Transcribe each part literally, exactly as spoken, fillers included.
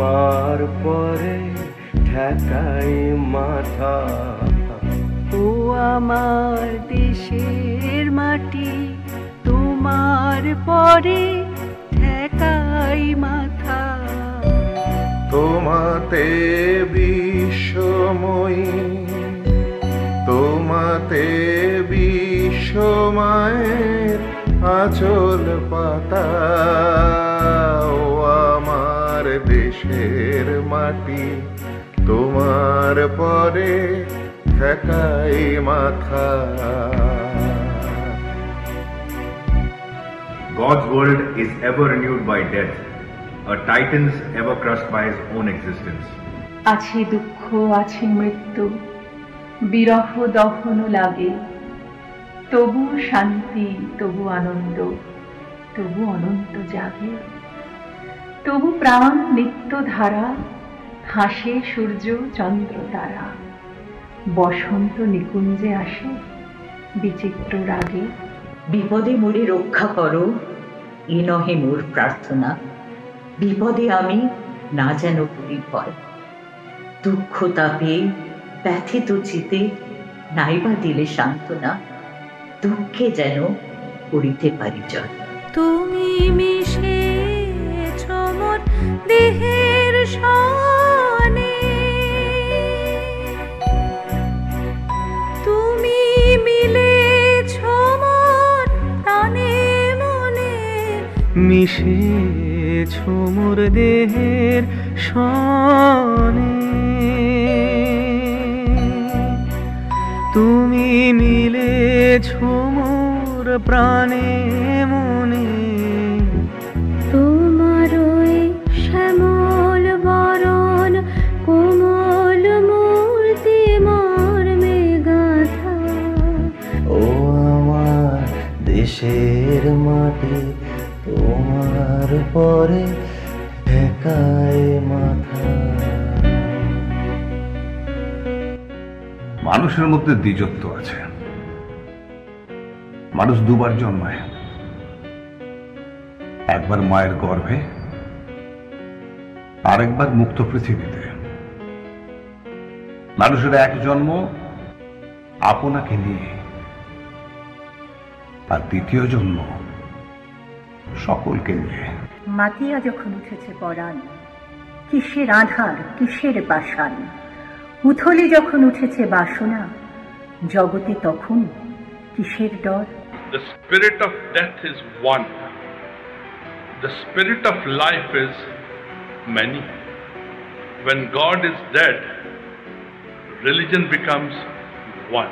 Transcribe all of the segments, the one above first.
তোমার পরে ঠেকাই মাথা। ও আমার দেশের মাটি, তোমার পরে ঠেকাই মাথা। তোমাতে বিশ্বময়ী, তোমাতে বিশ্বমায়ের আঁচল পাতা। ও আমার দেশের মাটি, তোমার পরে ঠেকাই মাথা। God's world is ever renewed by death, a titan's ever crushed by his own existence. আছে দুঃখ, আছে মৃত্যু, বিরহ দহন লাগে, তবু শান্তি, তবু আনন্দ, তবু অনন্ত জাগে। তবু প্রাণ নিত্য ধারা, হাসে সূর্য চন্দ্র তারা। বসন্ত নিকুঞ্জে আসে বিচিত্র রাগে। বিপদে মোরে রক্ষা করো, এ নহে মোর প্রার্থনা। বিপদে আমি না যেন করি ভয়। দুঃখ তাপে ব্যথিত চিতে নাইবা দিলে সান্ত্বনা। দুঃখে যেন করিতে পারি জয়। তুমি মিশেছ মোর দেহের সনে, তুমি মিলেছ মোর প্রাণে মনে। মিশেছ মোর দেহের সনে, তুমি মিলেছ মোর প্রাণে মনে। তোমার ওই শ্যামল বরণ কোমল মূর্তি মর্মে গাথা। ও আমার দেশের মাটি, তোমার পরে ঠেকায় মাথা। মানুষের মধ্যে দ্বিজত্ব আছে। মানুষ দুবার জন্মায়, একবার মায়ের গর্ভে, আরেকবার মুক্ত পৃথিবীতে। মানুষের এক জন্ম আপনাকে নিয়ে, আর দ্বিতীয় জন্ম সকলকে নিয়ে। মাতিয়া যখন উঠেছে পরাণ, কিসের আধার, কিসের পাষাণ। উথলে যখন উঠেছে বাসনা, জগতে তখন কিসের ডর। The spirit of death is one. The spirit of life is many. When God is dead, religion becomes one.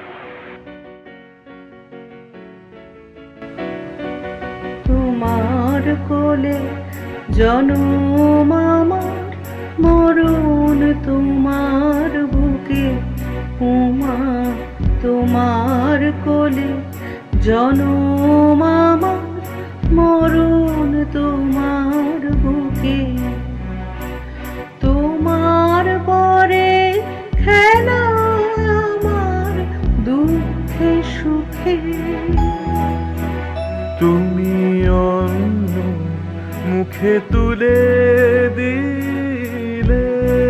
তোমার কোলে জনম আমার, মরণ তোমার বুকে। উমা তোমার কোলে জনম আমার, মরণ তোমার বুকে। তোমার পরে খেলা আমার দুঃখে সুখে। তুমি অন্ন মুখে তুলে দিলে,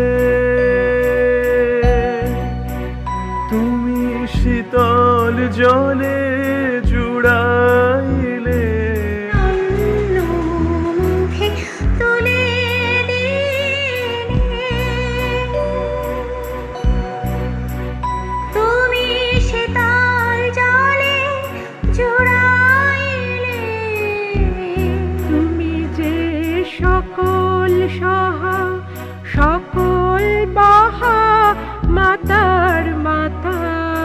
তুমি শীতল জলে জুড়াইলে। তুমি শীতল জলে জুড়াইলে। তুমি যে সকল সহা, সকল বাহা, মাতার মাতা।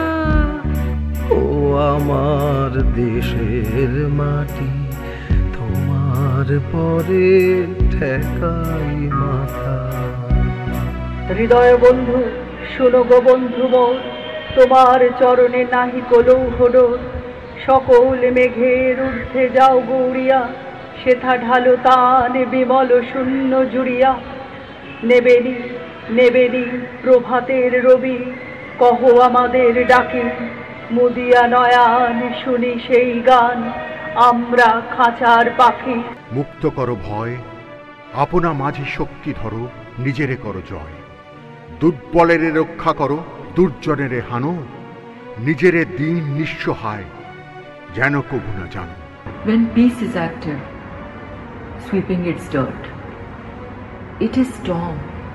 ও আমার দেশের মাটি, তোমার পরে ঠেকাই মাথা। হৃদয় বন্ধু শোনো গো বন্ধু মোর, তোমার চরণে নাহি কলৌহ ডোর। সকল মেঘের ঊর্ধ্বে যাও গৌরিয়া, সেথা ঢালো তান বিমল শূন্য জুড়িয়া। নেবেনি নেবেনি প্রভাতের রবি, কহ আমাদের ডাকি। মুদিয়া নয়ান শুনি সেই গান, আমরা খাঁচার পাখি। মুক্ত করো ভয়, আপনা মাঝে শক্তি ধরো। নিজেরে করো জয়। দুর্বলেরে রক্ষা করো, দুর্জনেরে হানো, নিজেরে দিন নিঃসহায় যেন কবু না জানো। When peace is active, sweeping its dirt, it is storm.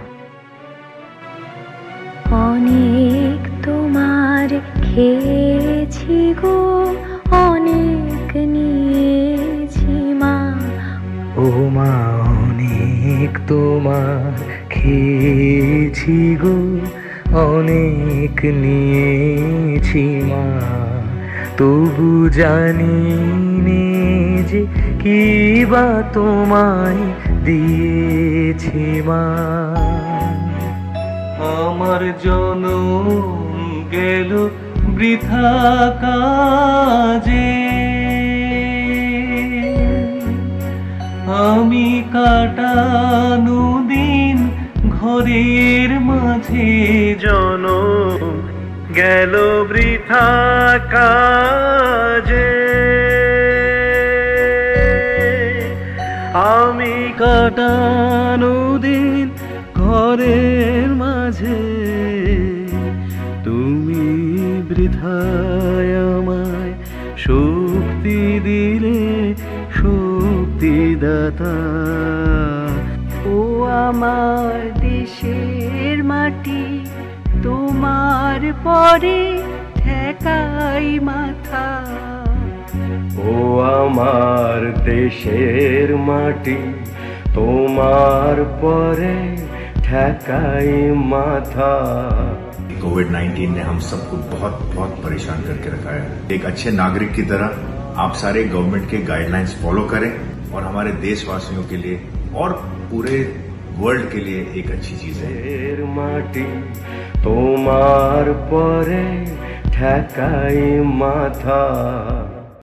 অনেক তোমার খেয়েছি গো, অনেক নিয়েছি মা। ও মা অনেক তোমার খেয়েছি গো, অনেক নিয়েছি মা। তবু জানি নে যে কি বা তোমায় দিয়েছি মা। আমার জনম গেল বৃথা কাজে, আমি কাটানো দিন ঘরের মাঝে। জনম গেল বৃথা কাজে, আমি কাটানো দিন ঘরের মাঝে। তুমি বৃথায় আমায় শক্তি দিলে, শক্তিদাতা। ও আমার দেশের মাটি, তোমার পরে ঠেকাই মাথা। ও আমার দেশের মাটি, তোমার পরে ঠেকাই মাথা। कोविड नाइन्टीन ने हम सबको बहुत बहुत परेशान करके रखा है। एक अच्छे नागरिक की तरह आप सारे गवर्नमेंट के गाइडलाइंस फॉलो करें और हमारे देशवासियों के लिए और पूरे वर्ल्ड के लिए एक अच्छी चीज है। माटी তোমার পরে ঠেকাই মাথা।